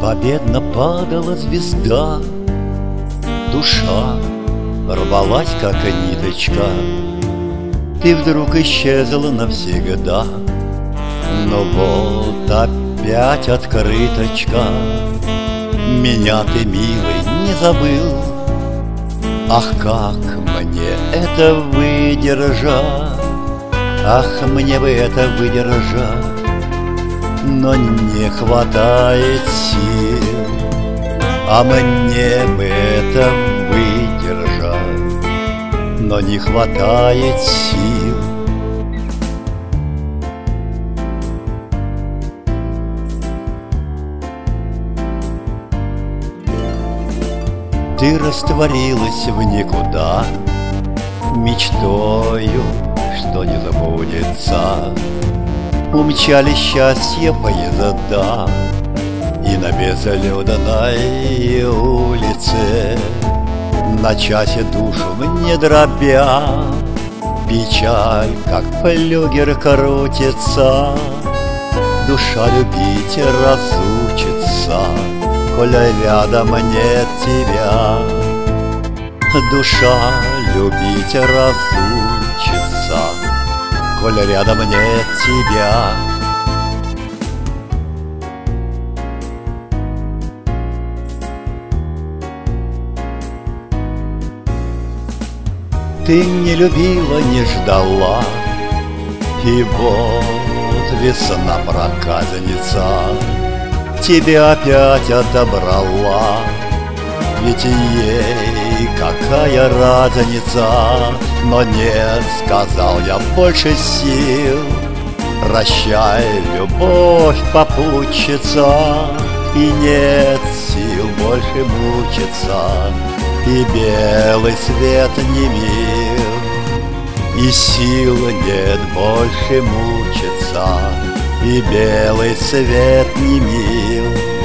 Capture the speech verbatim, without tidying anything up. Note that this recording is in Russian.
Победно падала звезда, душа рвалась, как ниточка. Ты вдруг исчезла навсегда, но вот опять открыточка. Меня ты, милый, не забыл. Ах, как мне это выдержать, ах, мне бы это выдержать, но не хватает сил. А мне бы это выдержать, но не хватает сил. Ты растворилась в никуда мечтою, что не забудется. Умчались счастье поезда, и на безлюдной улице на часе душу мне дробя, печаль, как флюгер, крутится. Душа любить разучится, коль рядом нет тебя. Душа любить разучится, коль рядом нет тебя. Ты не любила, не ждала, и вот весна проказница тебя опять отобрала. Ведь ей какая разница, но нет, сказал я, больше сил. Прощай, любовь, попутчица, и нет сил больше мучиться, и белый свет не мил, и сил нет больше мучиться, и белый свет не мил.